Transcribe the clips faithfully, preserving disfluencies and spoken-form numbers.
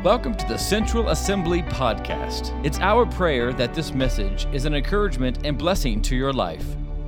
Welcome to the Central Assembly Podcast. It's our prayer that this message is an encouragement and blessing to your life.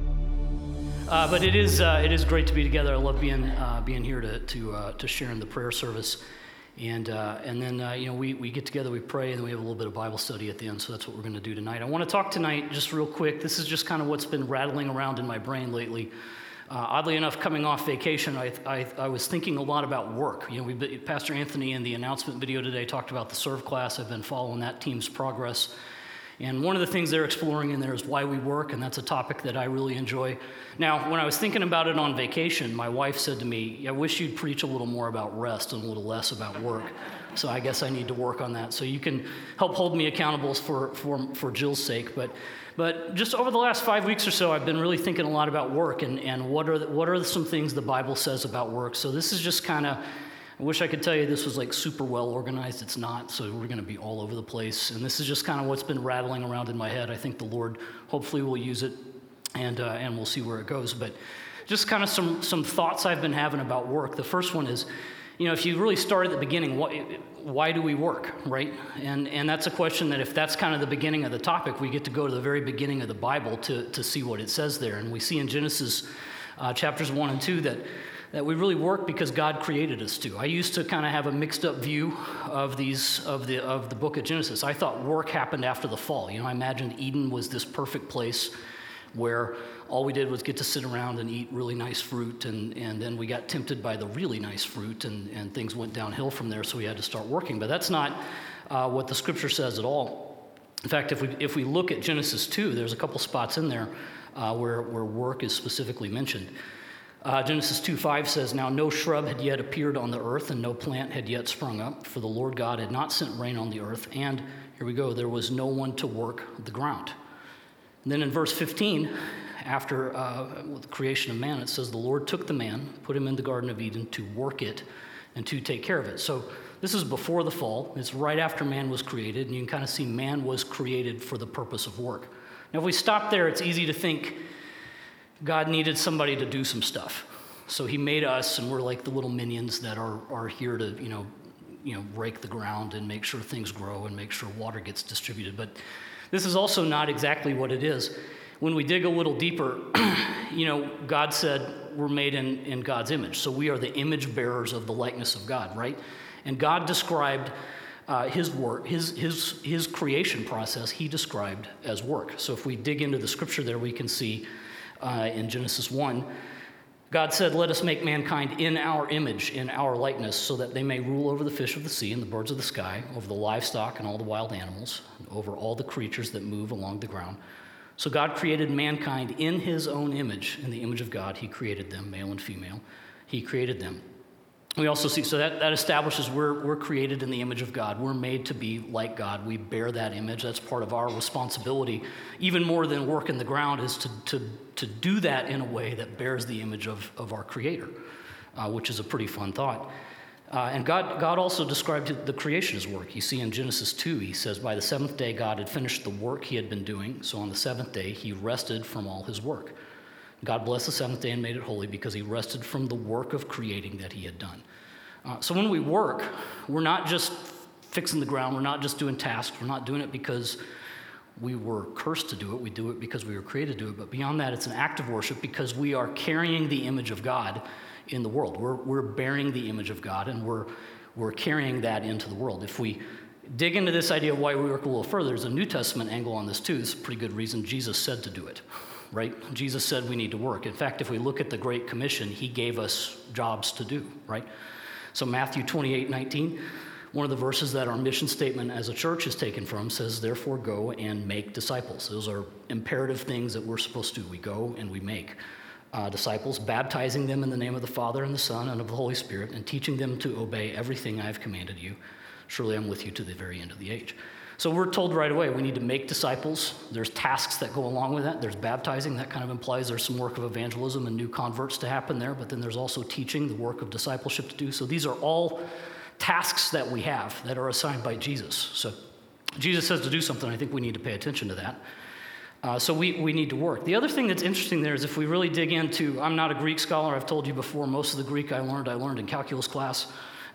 Uh, but it is uh, it is great to be together. I love being uh, being here to to uh, to share in the prayer service, and uh, and then uh, you know we we get together, we pray, and then we have a little bit of Bible study at the end. So that's what we're going to do tonight. I want to talk tonight just real quick. This is just kind of what's been rattling around in my brain lately. Uh, oddly enough, coming off vacation, I, I I was thinking a lot about work. You know, we Pastor Anthony in the announcement video today talked about the Serve class. I've been following that team's progress. And one of the things they're exploring in there is why we work, and that's a topic that I really enjoy. Now, when I was thinking about it on vacation, my wife said to me, I wish you'd preach a little more about rest and a little less about work. So I guess I need to work on that. So you can help hold me accountable for, for, for Jill's sake. But but just over the last five weeks or so, I've been really thinking a lot about work and, and what are the, what are some things the Bible says about work. So this is just kind of, I wish I could tell you this was like super well organized. It's not, so we're going to be all over the place. And this is just kind of what's been rattling around in my head. I think the Lord hopefully will use it, and uh, and we'll see where it goes. But just kind of some some thoughts I've been having about work. The first one is, you know, if you really start at the beginning, why, why do we work, right? And and that's a question that if that's kind of the beginning of the topic, we get to go to the very beginning of the Bible to to see what it says there. And we see in Genesis uh, chapters one and two that. that we really work because God created us to. I used to kind of have a mixed up view of these of the of the book of Genesis. I thought work happened after the fall. You know, I imagined Eden was this perfect place where all we did was get to sit around and eat really nice fruit, and, and then we got tempted by the really nice fruit, and, and things went downhill from there, so we had to start working. But that's not uh, what the scripture says at all. In fact, if we if we look at Genesis two, there's a couple spots in there uh, where, where work is specifically mentioned. Uh, Genesis two five says, Now no shrub had yet appeared on the earth, and no plant had yet sprung up, for the Lord God had not sent rain on the earth, and, here we go, there was no one to work the ground. And then in verse fifteen, after uh, the creation of man, it says, The Lord took the man, put him in the Garden of Eden to work it and to take care of it. So this is before the fall. It's right after man was created, and you can kind of see man was created for the purpose of work. Now if we stop there, it's easy to think God needed somebody to do some stuff. So he made us, and we're like the little minions that are, are here to, you know, you know, rake the ground and make sure things grow and make sure water gets distributed. But this is also not exactly what it is. When we dig a little deeper, you know, God said we're made in, in God's image. So we are the image bearers of the likeness of God, right? And God described uh, his work, his, his, his creation process, he described as work. So if we dig into the scripture there, we can see Uh, in Genesis one, God said, Let us make mankind in our image, in our likeness, so that they may rule over the fish of the sea and the birds of the sky, over the livestock and all the wild animals, and over all the creatures that move along the ground. So God created mankind in his own image. In the image of God, he created them, male and female. He created them. We also see, so that, that establishes we're, we're created in the image of God. We're made to be like God. We bear that image. That's part of our responsibility. Even more than work in the ground is to, to, to do that in a way that bears the image of, of our Creator, uh, which is a pretty fun thought. Uh, and God, God also described the creation as work. You see in Genesis two, he says, By the seventh day God had finished the work he had been doing, so on the seventh day he rested from all his work. God blessed the seventh day and made it holy because he rested from the work of creating that he had done. Uh, so when we work, we're not just fixing the ground. We're not just doing tasks. We're not doing it because we were cursed to do it. We do it because we were created to do it. But beyond that, it's an act of worship because we are carrying the image of God in the world. We're, we're bearing the image of God, and we're, we're carrying that into the world. If we dig into this idea of why we work a little further, there's a New Testament angle on this too. This is a pretty good reason Jesus said to do it. Right? Jesus said we need to work. In fact, if we look at the Great Commission, he gave us jobs to do, right? So Matthew twenty-eight nineteen, one of the verses that our mission statement as a church is taken from says, Therefore go and make disciples. Those are imperative things that we're supposed to do. We go and we make uh, disciples, baptizing them in the name of the Father and the Son and of the Holy Spirit, and teaching them to obey everything I have commanded you. Surely I'm with you to the very end of the age. So we're told right away we need to make disciples. There's tasks that go along with that. There's baptizing. That kind of implies there's some work of evangelism and new converts to happen there, but then there's also teaching, the work of discipleship to do. So these are all tasks that we have that are assigned by Jesus. So Jesus says to do something. I think we need to pay attention to that. Uh, so we, we need to work. The other thing that's interesting there is if we really dig into, I'm not a Greek scholar. I've told you before, most of the Greek I learned, I learned in calculus class.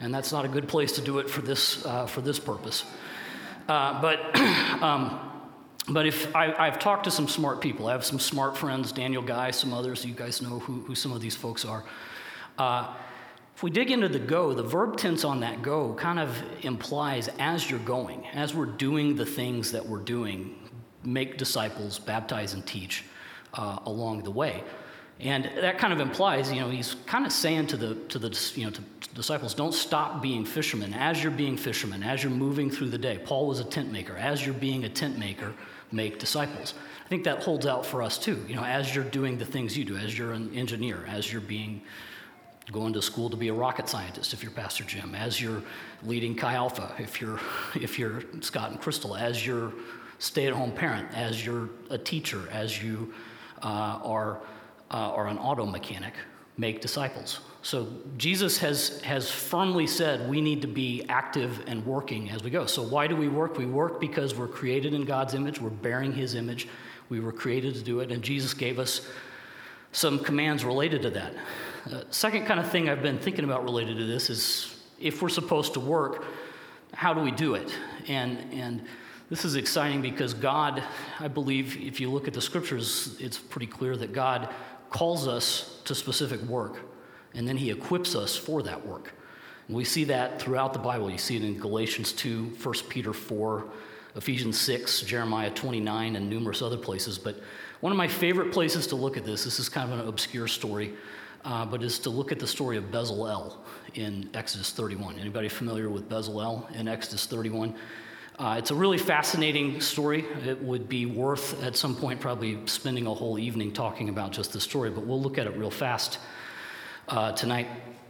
and that's not a good place to do it for this uh, for this purpose. Uh, but um, but if I, I've talked to some smart people, I have some smart friends, Daniel Guy, some others. You guys know who, who some of these folks are. Uh, if we dig into the go, the verb tense on that go kind of implies as you're going, as we're doing the things that we're doing, make disciples, baptize and teach uh, along the way. And that kind of implies, you know, he's kind of saying to the to the you know to disciples, don't stop being fishermen. As you're being fishermen, as you're moving through the day. Paul was a tent maker. As you're being a tent maker, make disciples. I think that holds out for us too. You know, as you're doing the things you do, as you're an engineer, as you're being going to school to be a rocket scientist, if you're Pastor Jim, as you're leading Chi Alpha, if you're if you're Scott and Crystal, as you're stay-at-home parent, as you're a teacher, as you uh, are. Uh, or an auto mechanic, make disciples. So Jesus has has firmly said we need to be active and working as we go. So why do we work? We work because we're created in God's image. We're bearing his image. We were created to do it, and Jesus gave us some commands related to that. Uh, second kind of thing I've been thinking about related to this is if we're supposed to work, how do we do it? And and this is exciting because God, I believe, if you look at the scriptures, it's pretty clear that God calls us to specific work, and then he equips us for that work. And we see that throughout the Bible. You see it in Galatians two, First Peter four, Ephesians six, Jeremiah twenty-nine, and numerous other places. But one of my favorite places to look at this, this is kind of an obscure story, uh, but is to look at the story of Bezalel in Exodus thirty-one. Anybody familiar with Bezalel in Exodus thirty-one? Uh, it's a really fascinating story. It would be worth, at some point, probably spending a whole evening talking about just the story, but we'll look at it real fast uh, tonight.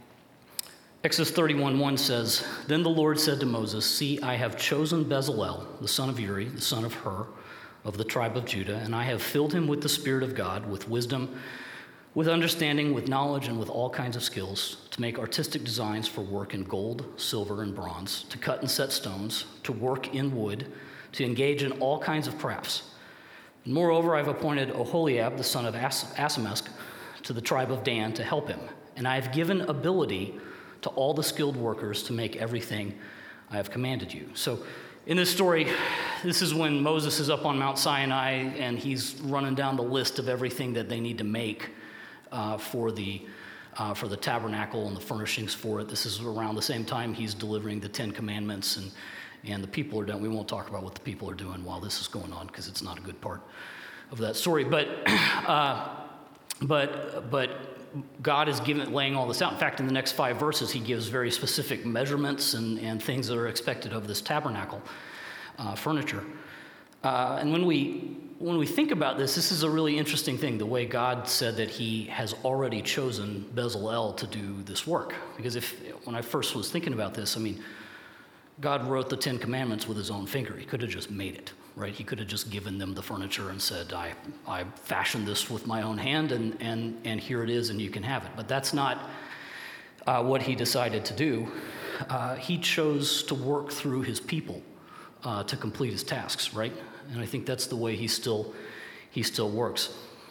Exodus thirty-one one says, Then the Lord said to Moses, See, I have chosen Bezalel, the son of Uri, the son of Hur, of the tribe of Judah, and I have filled him with the Spirit of God, with wisdom, with understanding, with knowledge, and with all kinds of skills, to make artistic designs for work in gold, silver, and bronze, to cut and set stones, to work in wood, to engage in all kinds of crafts. And moreover, I've appointed Oholiab, the son of As- Asamesk, to the tribe of Dan to help him. And I have given ability to all the skilled workers to make everything I have commanded you. So in this story, this is when Moses is up on Mount Sinai, and he's running down the list of everything that they need to make Uh, for the uh, for the tabernacle and the furnishings for it. This is around the same time he's delivering the Ten Commandments, and and the people are done. We won't talk about what the people are doing while this is going on because it's not a good part of that story. But uh, but but God is giving laying all this out. In fact, in the next five verses, he gives very specific measurements and and things that are expected of this tabernacle uh, furniture. Uh, and when we when we think about this, this is a really interesting thing, the way God said that he has already chosen Bezalel to do this work. Because if when I first was thinking about this, I mean, God wrote the Ten Commandments with his own finger. He could have just made it, right? He could have just given them the furniture and said, I, I fashioned this with my own hand, and, and, and here it is, and you can have it. But that's not uh, what he decided to do. Uh, he chose to work through his people uh, to complete his tasks, right? And I think that's the way he still he still works.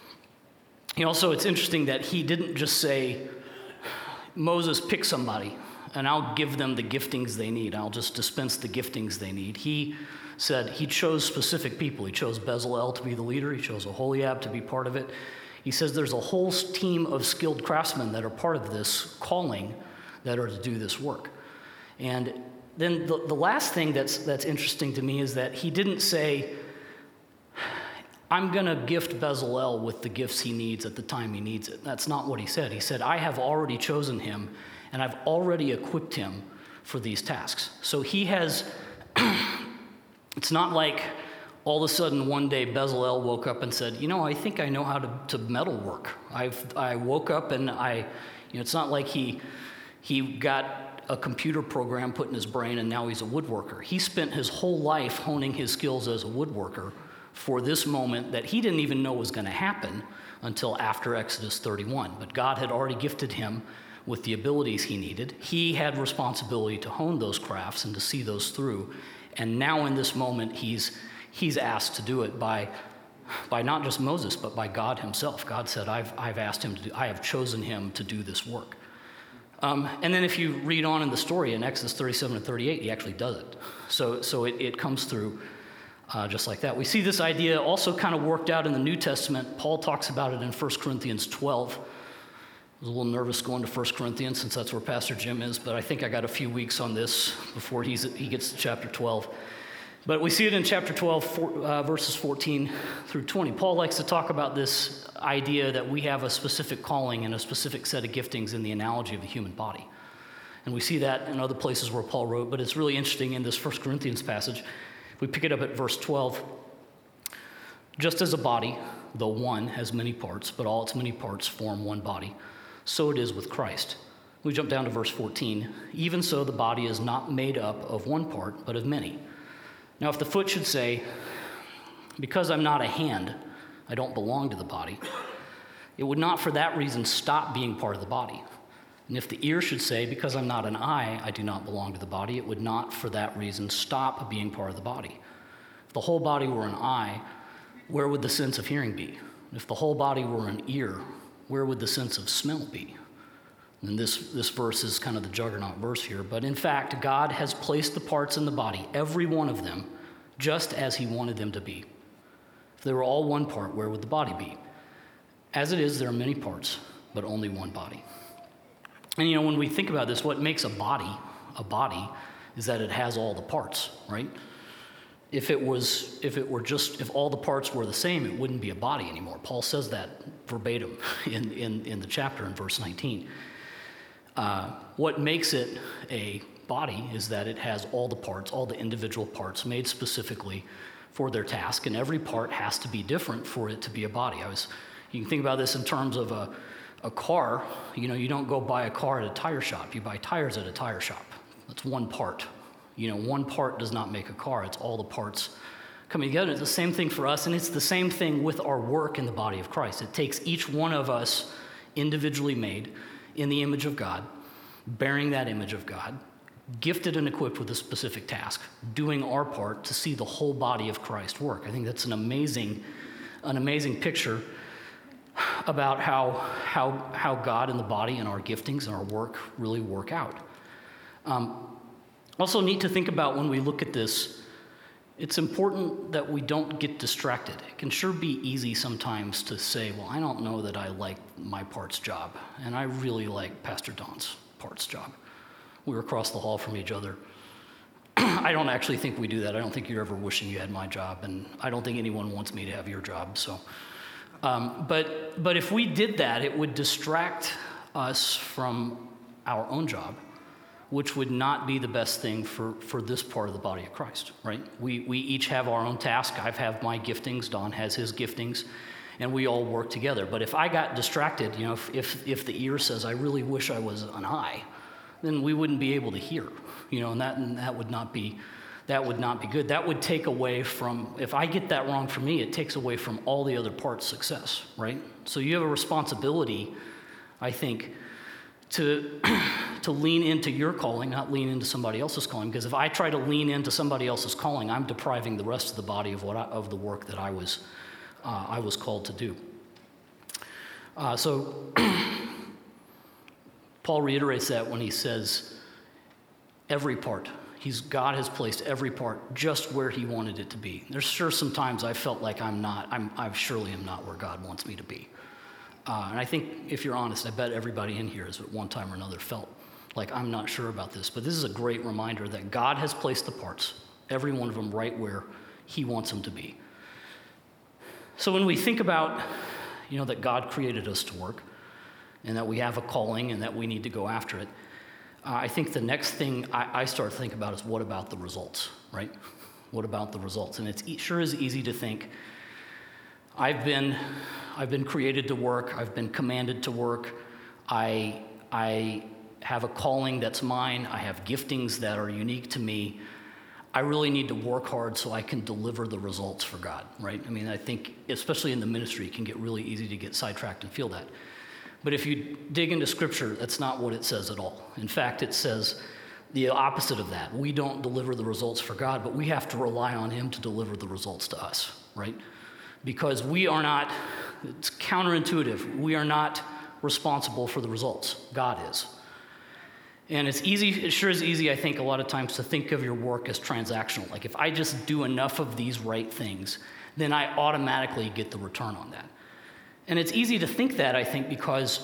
He also, it's interesting that he didn't just say, Moses, pick somebody, and I'll give them the giftings they need. I'll just dispense the giftings they need. He said he chose specific people. He chose Bezalel to be the leader. He chose Oholiab to be part of it. He says there's a whole team of skilled craftsmen that are part of this calling that are to do this work. And then the, the last thing that's that's interesting to me is that he didn't say, I'm going to gift Bezalel with the gifts he needs at the time he needs it. That's not what he said. He said, I have already chosen him, and I've already equipped him for these tasks. So he has, it's not like all of a sudden one day Bezalel woke up and said, you know, I think I know how to, to metal work. I've, I woke up and I, you know, it's not like he he got a computer program put in his brain and now he's a woodworker. He spent his whole life honing his skills as a woodworker for this moment that he didn't even know was going to happen until after Exodus thirty-one. But God had already gifted him with the abilities he needed. He had responsibility to hone those crafts and to see those through. And now in this moment, he's he's asked to do it by by not just Moses, but by God himself. God said, I've I've asked him to do, I have chosen him to do this work. Um, and then if you read on in the story in Exodus thirty-seven and thirty-eight, he actually does it. So, so it, it comes through uh, just like that. We see this idea also kind of worked out in the New Testament. Paul talks about it in First Corinthians twelve. I was a little nervous going to First Corinthians since that's where Pastor Jim is, but I think I got a few weeks on this before he's, he gets to chapter twelve. But we see it in chapter twelve, four, uh, verses fourteen through twenty. Paul likes to talk about this idea that we have a specific calling and a specific set of giftings in the analogy of the human body. And we see that in other places where Paul wrote, but it's really interesting in this First Corinthians passage. We pick it up at verse twelve. Just as a body, though one, has many parts, but all its many parts form one body, so it is with Christ. We jump down to verse fourteen. Even so, the body is not made up of one part, but of many. Now, if the foot should say, because I'm not a hand, I don't belong to the body, it would not for that reason stop being part of the body. And if the ear should say, because I'm not an eye, I do not belong to the body, it would not for that reason stop being part of the body. If the whole body were an eye, where would the sense of hearing be? If the whole body were an ear, where would the sense of smell be? And this, this verse is kind of the juggernaut verse here. But in fact, God has placed the parts in the body, every one of them, just as he wanted them to be. If they were all one part, where would the body be? As it is, there are many parts, but only one body. And you know, when we think about this, what makes a body a body is that it has all the parts, right? If it was, if it were just, if all the parts were the same, it wouldn't be a body anymore. Paul says that verbatim in, in, in the chapter in verse nineteen. Uh, what makes it a body is that it has all the parts, all the individual parts made specifically for their task, and every part has to be different for it to be a body. I was, you can think about this in terms of a, a car. You know, you don't go buy a car at a tire shop. You buy tires at a tire shop. That's one part. You know, one part does not make a car. It's all the parts coming together. It's the same thing for us, and it's the same thing with our work in the body of Christ. It takes each one of us individually made in the image of God, bearing that image of God, gifted and equipped with a specific task, doing our part to see the whole body of Christ work. I think that's an amazing, an amazing picture about how, how, how God and the body and our giftings and our work really work out. Um, also neat to think about when we look at this, it's important that we don't get distracted. It can sure be easy sometimes to say, well, I don't know that I like my part's job, and I really like Pastor Don's part's job. We were across the hall from each other. I don't actually think we do that. I don't think you're ever wishing you had my job, and I don't think anyone wants me to have your job. So, um, but but if we did that, it would distract us from our own job, which would not be the best thing for, for this part of the body of Christ, right? We we each have our own task. I have my giftings. Don has his giftings, and we all work together. But if I got distracted, you know, if if, if the ear says, I really wish I was an eye, then we wouldn't be able to hear, you know, and that and that would not be that would not be good. That would take away from, if I get that wrong for me, it takes away from all the other parts' success, right? So you have a responsibility, I think, to to lean into your calling, not lean into somebody else's calling. Because if I try to lean into somebody else's calling, I'm depriving the rest of the body of what I, of the work that I was uh, I was called to do. Uh, so Paul reiterates that when he says, every part. He's God has placed every part just where he wanted it to be. There's sure some times I felt like I'm not. I'm I surely am not where God wants me to be. Uh, and I think, if you're honest, I bet everybody in here has at one time or another felt like I'm not sure about this. But this is a great reminder that God has placed the parts, every one of them, right where he wants them to be. So when we think about, you know, that God created us to work and that we have a calling and that we need to go after it, uh, I think the next thing I, I start to think about is, what about the results, right? What about the results? And it sure is easy to think, I've been... I've been created to work. I've been commanded to work. I, I have a calling that's mine. I have giftings that are unique to me. I really need to work hard so I can deliver the results for God, right? I mean, I think, especially in the ministry, it can get really easy to get sidetracked and feel that. But if you dig into Scripture, that's not what it says at all. In fact, it says the opposite of that. We don't deliver the results for God, but we have to rely on him to deliver the results to us, right? Because we are not, it's counterintuitive, we are not responsible for the results. God is. And it's easy, it sure is easy, I think, a lot of times to think of your work as transactional. Like if I just do enough of these right things, then I automatically get the return on that. And it's easy to think that, I think, because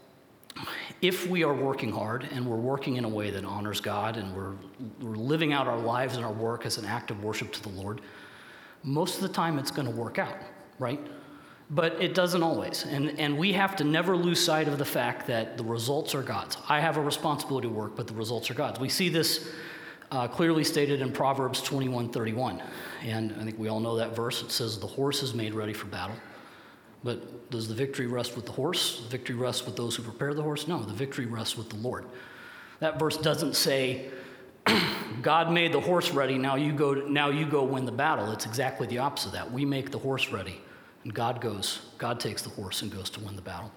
if we are working hard and we're working in a way that honors God and we're, we're living out our lives and our work as an act of worship to the Lord, most of the time it's going to work out, right? But it doesn't always. And, and we have to never lose sight of the fact that the results are God's. I have a responsibility to work, but the results are God's. We see this uh, clearly stated in Proverbs twenty-one thirty-one. And I think we all know that verse. It says, the horse is made ready for battle. But does the victory rest with the horse? The victory rests with those who prepare the horse? No, the victory rests with the Lord. That verse doesn't say, God made the horse ready, now you go now you go win the battle. It's exactly the opposite of that. We make the horse ready, and God goes, God takes the horse and goes to win the battle.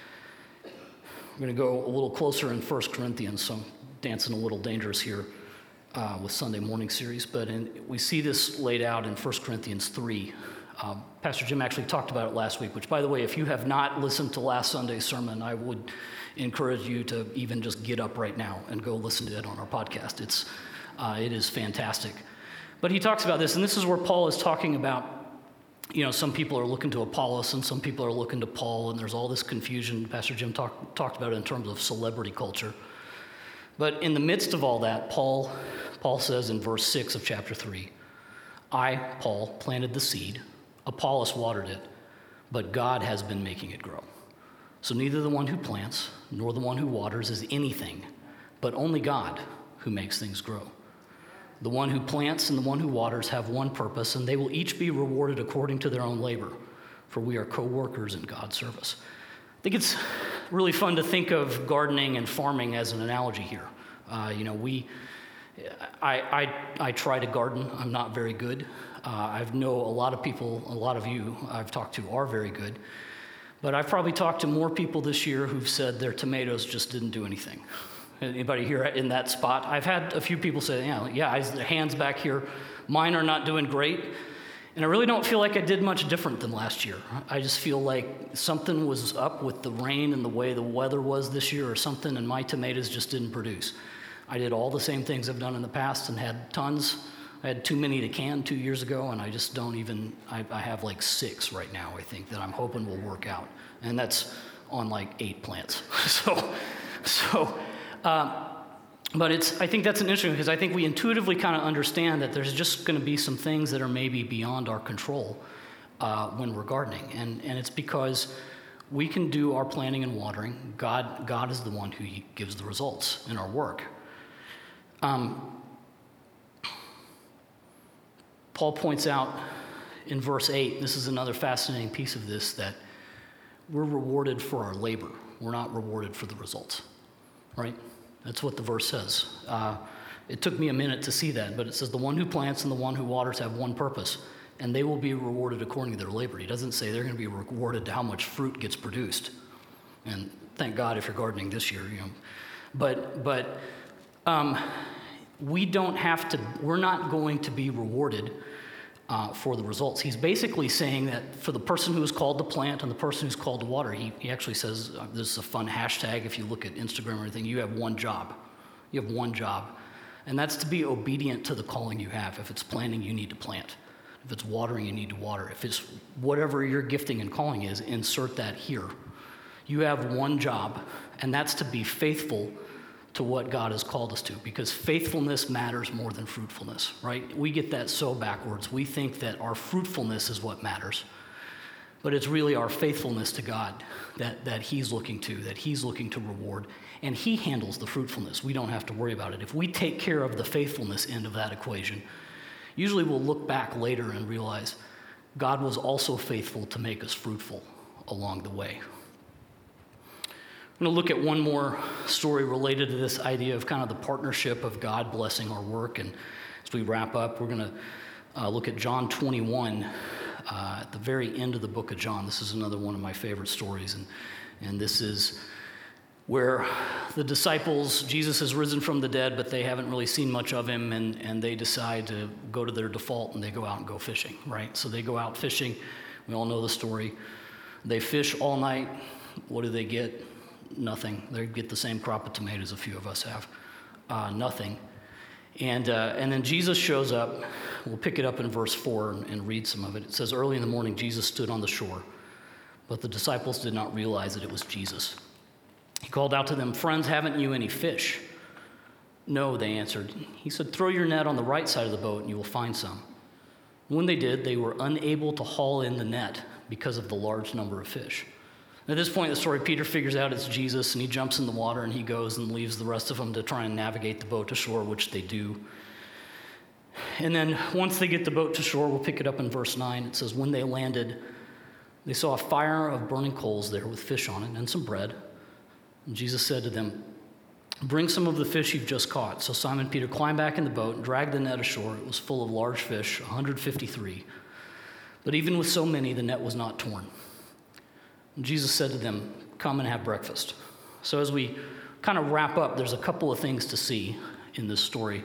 I'm going to go a little closer in First Corinthians, so I'm dancing a little dangerous here uh, with Sunday morning series, but in, we see this laid out in First Corinthians three. Um, Pastor Jim actually talked about it last week, which, by the way, if you have not listened to last Sunday's sermon, I would encourage you to even just get up right now and go listen to it on our podcast. It's, uh, it is fantastic. But he talks about this, and this is where Paul is talking about, you know, some people are looking to Apollos and some people are looking to Paul, and there's all this confusion. Pastor Jim talk, talked about it in terms of celebrity culture. But in the midst of all that, Paul, Paul says in verse six of chapter three, I, Paul, planted the seed, Apollos watered it, but God has been making it grow. So neither the one who plants nor the one who waters is anything, but only God who makes things grow. The one who plants and the one who waters have one purpose, and they will each be rewarded according to their own labor, for we are co-workers in God's service. I think it's really fun to think of gardening and farming as an analogy here. Uh, you know, we, I, I, I try to garden. I'm not very good. Uh, I know a lot of people, a lot of you I've talked to are very good. But I've probably talked to more people this year who've said their tomatoes just didn't do anything. Anybody here in that spot? I've had a few people say, yeah, yeah, I, hands back here, mine are not doing great. And I really don't feel like I did much different than last year. I just feel like something was up with the rain and the way the weather was this year or something, and my tomatoes just didn't produce. I did all the same things I've done in the past and had tons. I had too many to can two years ago, and I just don't even, I, I have like six right now, I think, that I'm hoping will work out. And that's on like eight plants. so, so, um, but it's, I think that's an interesting, because I think we intuitively kind of understand that there's just going to be some things that are maybe beyond our control uh, when we're gardening. And, and it's because we can do our planting and watering. God, God is the one who gives the results in our work. Um, Paul points out in verse eight, this is another fascinating piece of this, that we're rewarded for our labor. We're not rewarded for the results, right? That's what the verse says. Uh, it took me a minute to see that, but it says the one who plants and the one who waters have one purpose, and they will be rewarded according to their labor. He doesn't say they're going to be rewarded to how much fruit gets produced. And thank God if you're gardening this year, you know. But, but um, we don't have to, we're not going to be rewarded Uh, for the results. He's basically saying that for the person who is called to plant and the person who's called to water, he, he actually says, uh, this is a fun hashtag if you look at Instagram or anything, you have one job. You have one job. And that's to be obedient to the calling you have. If it's planting, you need to plant. If it's watering, you need to water. If it's whatever your gifting and calling is, insert that here. You have one job, and that's to be faithful to what God has called us to, because faithfulness matters more than fruitfulness, right? We get that so backwards. We think that our fruitfulness is what matters, but it's really our faithfulness to God that, that he's looking to, that he's looking to reward, and he handles the fruitfulness. We don't have to worry about it. If we take care of the faithfulness end of that equation, usually we'll look back later and realize God was also faithful to make us fruitful along the way. I'm going to look at one more story related to this idea of kind of the partnership of God blessing our work. And as we wrap up, we're going to uh, look at John twenty-one uh, at the very end of the book of John. This is another one of my favorite stories. And, and this is where the disciples, Jesus has risen from the dead, but they haven't really seen much of him. And, and they decide to go to their default and they go out and go fishing, right? So they go out fishing. We all know the story. They fish all night. What do they get? Nothing. They get the same crop of tomatoes a few of us have. uh, nothing. And uh, and then Jesus shows up. We'll pick it up in verse four and, and read some of it. It says, early in the morning, Jesus stood on the shore, but the disciples did not realize that it was Jesus. He called out to them, friends, haven't you any fish? No, they answered. He said, throw your net on the right side of the boat and you will find some. When they did, they were unable to haul in the net because of the large number of fish. At this point in the story, Peter figures out it's Jesus, and he jumps in the water, and he goes and leaves the rest of them to try and navigate the boat to shore, which they do. And then once they get the boat to shore, we'll pick it up in verse nine. It says, when they landed, they saw a fire of burning coals there with fish on it and some bread. And Jesus said to them, bring some of the fish you've just caught. So Simon Peter climbed back in the boat and dragged the net ashore. It was full of large fish, one hundred fifty-three. But even with so many, the net was not torn. And Jesus said to them, come and have breakfast. So as we kind of wrap up, there's a couple of things to see in this story.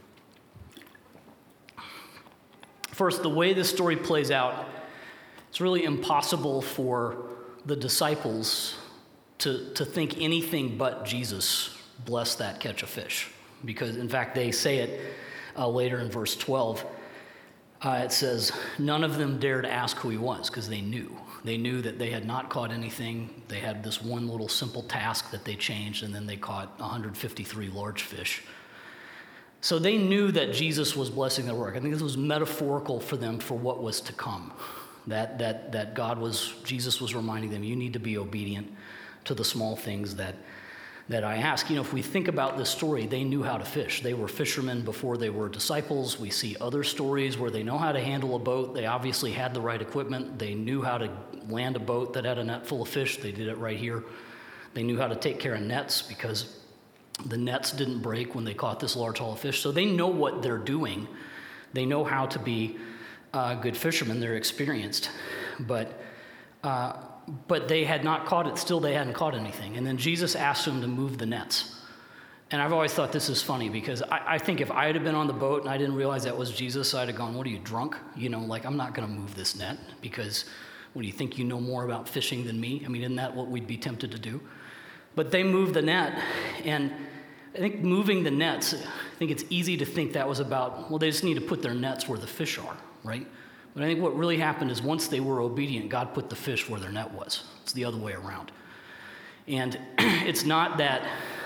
First, the way this story plays out, it's really impossible for the disciples to, to think anything but Jesus blessed that catch of fish. Because, in fact, they say it uh, later in verse twelve. Uh, it says, none of them dared ask who he was because they knew. They knew that they had not caught anything. They had this one little simple task that they changed, and then they caught one hundred fifty-three large fish. So they knew that Jesus was blessing their work. I think this was metaphorical for them for what was to come. That that that God was, Jesus was reminding them, you need to be obedient to the small things that that I ask. You know, if we think about this story, they knew how to fish. They were fishermen before they were disciples. We see other stories where they know how to handle a boat. They obviously had the right equipment. They knew how to land a boat that had a net full of fish. They did it right here. They knew how to take care of nets because the nets didn't break when they caught this large haul of fish. So they know what they're doing. They know how to be uh, good fishermen. They're experienced. But uh, but they had not caught it. Still, they hadn't caught anything. And then Jesus asked them to move the nets. And I've always thought this is funny because I, I think if I had been on the boat and I didn't realize that was Jesus, I'd have gone, what are you, drunk? You know, like, I'm not going to move this net because what do you think, you know more about fishing than me? I mean, isn't that what we'd be tempted to do? But they moved the net, and I think moving the nets, I think it's easy to think that was about, well, they just need to put their nets where the fish are, right? But I think what really happened is once they were obedient, God put the fish where their net was. It's the other way around. And it's not that,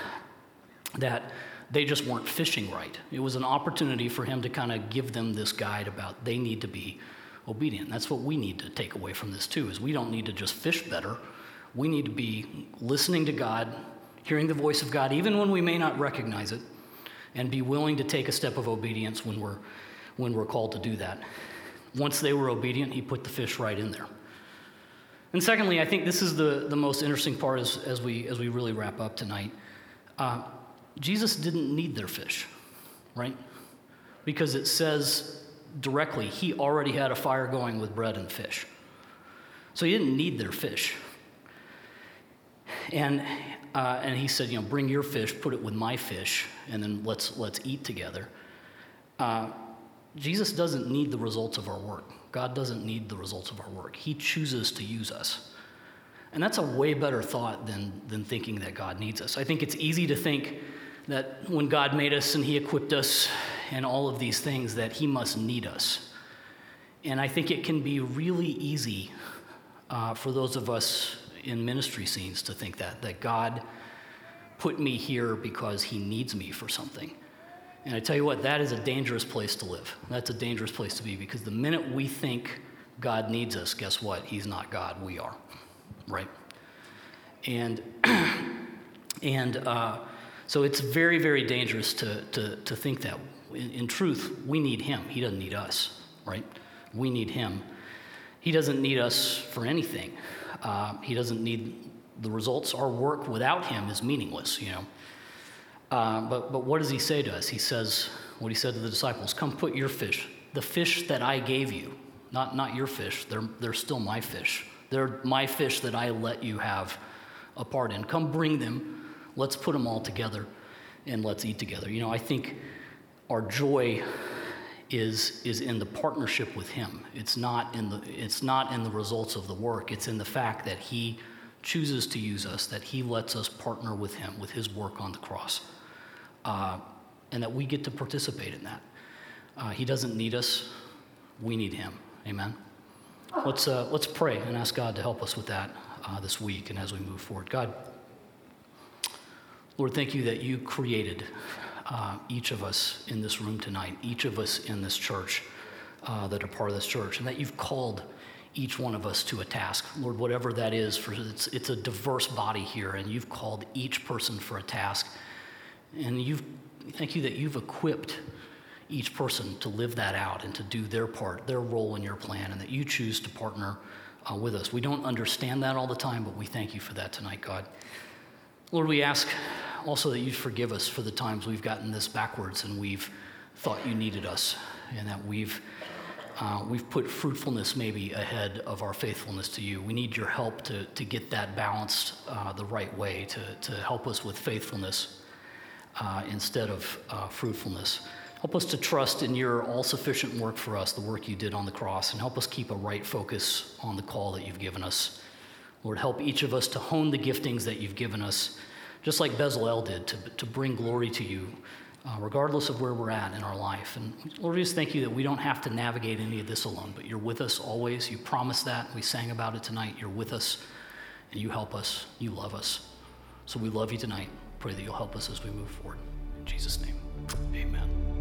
that they just weren't fishing right. It was an opportunity for him to kind of give them this guide about they need to be obedient. That's what we need to take away from this too, is we don't need to just fish better. We need to be listening to God, hearing the voice of God, even when we may not recognize it, and be willing to take a step of obedience when we're when we're called to do that. Once they were obedient, he put the fish right in there. And secondly, I think this is the, the most interesting part as, as we as we really wrap up tonight. Uh, Jesus didn't need their fish, right? Because it says directly, he already had a fire going with bread and fish. So he didn't need their fish. And uh, and he said, you know, bring your fish, put it with my fish, and then let's let's eat together. Uh, Jesus doesn't need the results of our work. God doesn't need the results of our work. He chooses to use us. And that's a way better thought than, than thinking that God needs us. I think it's easy to think that when God made us and he equipped us and all of these things, that he must need us. And I think it can be really easy uh, for those of us in ministry scenes to think that, that God put me here because he needs me for something. And I tell you what, that is a dangerous place to live. That's a dangerous place to be, because the minute we think God needs us, guess what? He's not God, we are, right? And and uh, so it's very, very dangerous to to, to think that. In, in truth, we need him. He doesn't need us, right? We need him. He doesn't need us for anything. Uh, he doesn't need the results. Our work without him is meaningless, you know. Uh, but but what does he say to us? He says what he said to the disciples: "Come, put your fish, the fish that I gave you, not not your fish. They're they're still my fish. They're my fish that I let you have a part in. Come, bring them. Let's put them all together, and let's eat together." You know, I think our joy is is in the partnership with him. It's not in the it's not in the results of the work. It's in the fact that he chooses to use us, that he lets us partner with him with his work on the cross. uh, and that we get to participate in that. Uh, he doesn't need us. We need him. Amen. Let's, uh, let's pray and ask God to help us with that uh, this week and as we move forward. God, Lord, thank you that you created uh, each of us in this room tonight, each of us in this church uh, that are part of this church, and that you've called each one of us to a task. Lord, whatever that is, for it's, it's a diverse body here, and you've called each person for a task. And you've, thank you that you've equipped each person to live that out and to do their part, their role in your plan, and that you choose to partner uh, with us. We don't understand that all the time, but we thank you for that tonight, God. Lord, we ask also that you forgive us for the times we've gotten this backwards and we've thought you needed us, and that we've uh, we've put fruitfulness maybe ahead of our faithfulness to you. We need your help to, to get that balanced uh, the right way, to, to help us with faithfulness uh, instead of uh, fruitfulness. Help us to trust in your all-sufficient work for us, the work you did on the cross, and help us keep a right focus on the call that you've given us. Lord, help each of us to hone the giftings that you've given us, just like Bezalel did, to, to bring glory to you, uh, regardless of where we're at in our life. And Lord, we just thank you that we don't have to navigate any of this alone, but you're with us always. You promised that. We sang about it tonight. You're with us, and you help us. You love us. So we love you tonight. Pray that you'll help us as we move forward. In Jesus' name, amen.